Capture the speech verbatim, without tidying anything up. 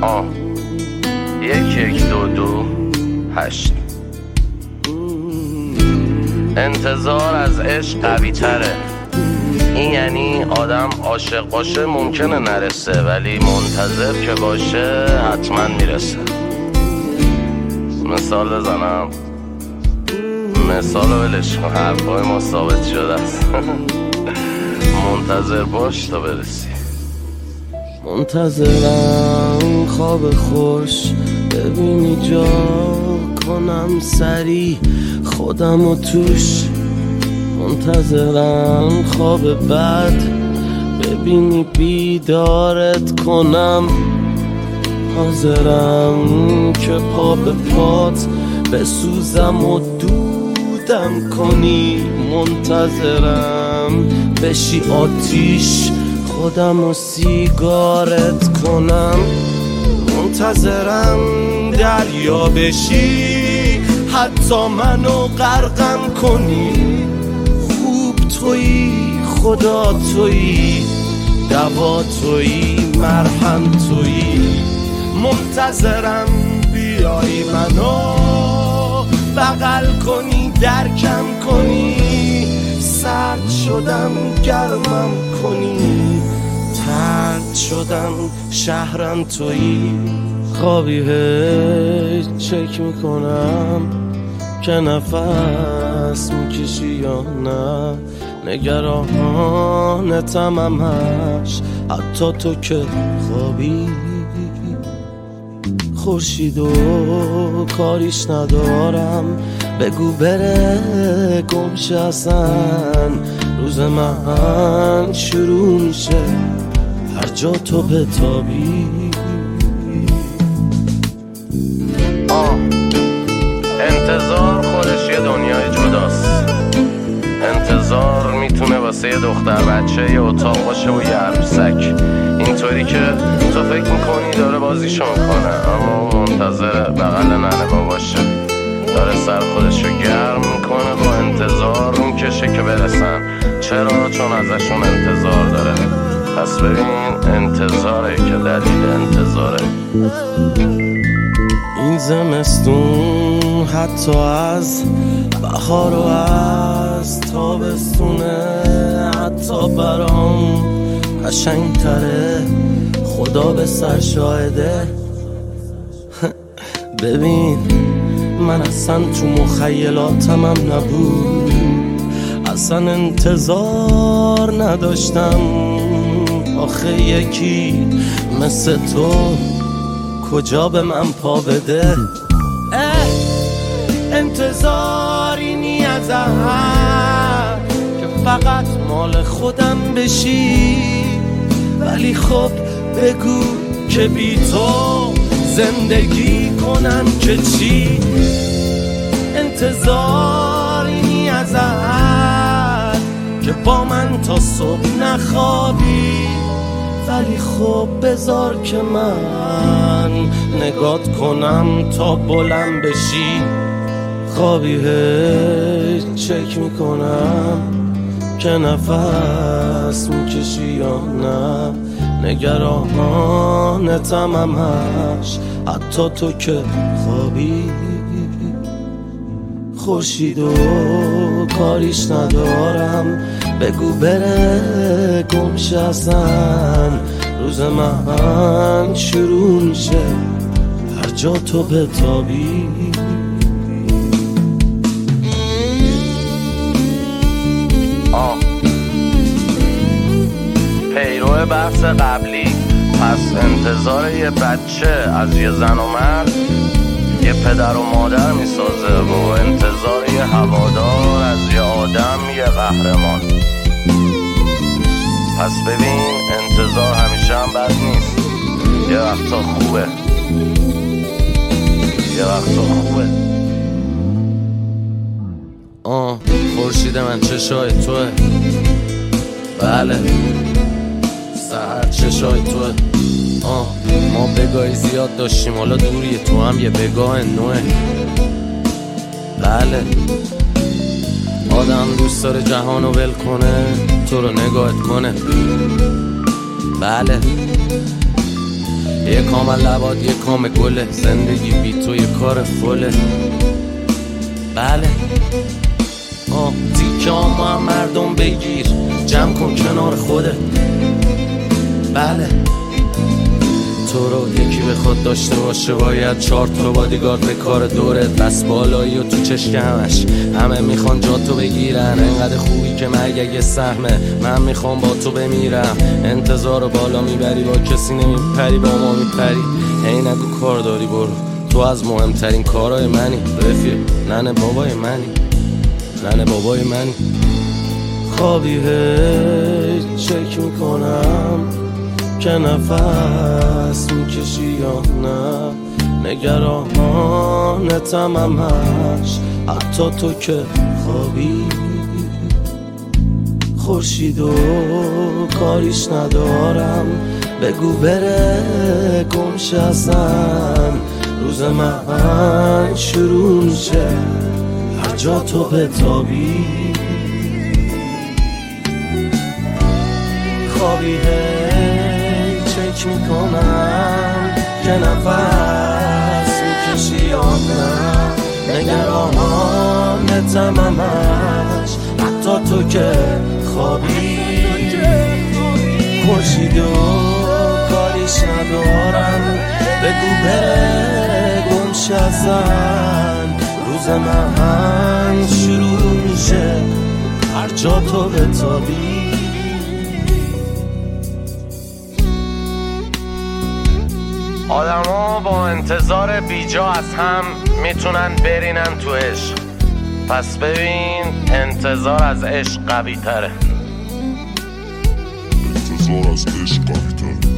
آه یک یک دو دو هشت. انتظار از عشق قوی تره. این یعنی آدم عاشق باشه ممکنه نرسه، ولی منتظر که باشه حتما میرسه. مثال بزنم، مثال رو ولش کن، حرفای ما ثابت شده است. منتظر باش تا برسی. منتظرم خواب خوش ببینی جا کنم سری خودم و توش. منتظرم خواب بد ببینی بیدارت کنم. حاضرم که پا به پات بسوزم و دودم کنی. منتظرم بشی آتیش خودم و سیگارت کنم. منتظرم دریا بشی حتی منو غرقم کنی. خوب تویی، خدا تویی، دوا تویی، مرهم تویی. منتظرم بیایی منو بغل کنی، درکم کنی. سرد شدم گرمم کنی، ترد شدم شهرم تویی. خوابی هیچ چک میکنم که نفس میکشی یا نه. نگرانتم همش حتی تو که خوابی. خورشید و کاریش ندارم، بگو بره گمشه اصلا. روز من شروع میشه هر جا تو بتابی. آه انتظار خودش یه دنیای جداست. انتظار میتونه واسه یه دختر بچه یه اتاق باشه و یه عروسک، اینطوری که تو فکر میکنی داره بازیشو میکنه اما منتظر بغل ننه باشه. داره سر خودشو گرم میکنه با انتظار میکشه که برسن. چرا؟ چون ازشون انتظار داره. پس ببین انتظاره که دلیل انتظاره. این زمستون حتی از بهار و از تابستونه حتی برام قشنگ تره. خدا به سر شاهده. ببین من اصلا تو مخیلاتم هم نبود، اصلا انتظار نداشتم. آخه یکی مثل تو کجا به من پا بده. انتظاری نی از هم که فقط مال خودم بشی، ولی خب بگو که بی تو زندگی کنم که چی. انتظاری نی از هم که با من تا صبح نخوابی، ولی خب بذار که من نگات کنم تا بلند بشی. خوابی هیچ چک میکنم که نفس میکشی یا نه. نگرانتم همش حتی تو که خوابی. خورشید و کاریش ندارم، بگو بره گمشه اصلا. روز من شروع میشه هر جا تو بتابی. آه پیرو بحث قبلی، پس انتظار یه بچه از یه زن و مرد یه پدر و مادر میسازه و انتظار یه هوادار از یه آدم یه قهرمان. پس ببین انتظار همیشه هم بد نیست، یه وقتا خوبه، یه وقتا خوبه. آه خورشید من چشای توه، بله سحر چشای توه. آه ما بگاهی زیاد داشتیم، حالا دوریه، تو هم یه بگاه نوه. بله آدم دوست داره جهانو ول کنه، تو رو نگاهت کنه. بله یه کام لباد یه کام گله، زندگی بی تو یه کار فله. بله آه تیکه آما هم مردم بگیر، جمع کن کنار خوده. بله تو رو یکی به خود داشته باشه، باید چهار تا بادیگارد به کار دورت، دست بالایی و تو چشک همش همه میخوان جا تو بگیرن. انقدر خوبی که مرگ اگه سهمه، من میخوام با تو بمیرم. انتظار بالا میبری با کسی نمیپری، با ما میپری. هی نگو کار داری برو، تو از مهمترین کارهای منی رفیق. ننه بابای منی، ننه بابای منی. خوابی هی چک میکنم که نفس میکشی یا نه، نگرانتم همش حتی تو که خوابی. خورشید و کاریش ندارم، بگو بره گمشه اصلا. روز من شروع میشه هر جا تو بتابی. خوابی چک میکنم که نفس میکشی یا نه، نگرانتم همش حتی تو که خوابی. خورشید و کاریش ندارم، بگو بره گمشه ازن. روز من شروع میشه هر جا تو بتابی. آدم ها با انتظار بیجا از هم میتونن برینن تو عشق، پس ببین انتظار از عشق قوی تره. انتظار از عشق قوی تره.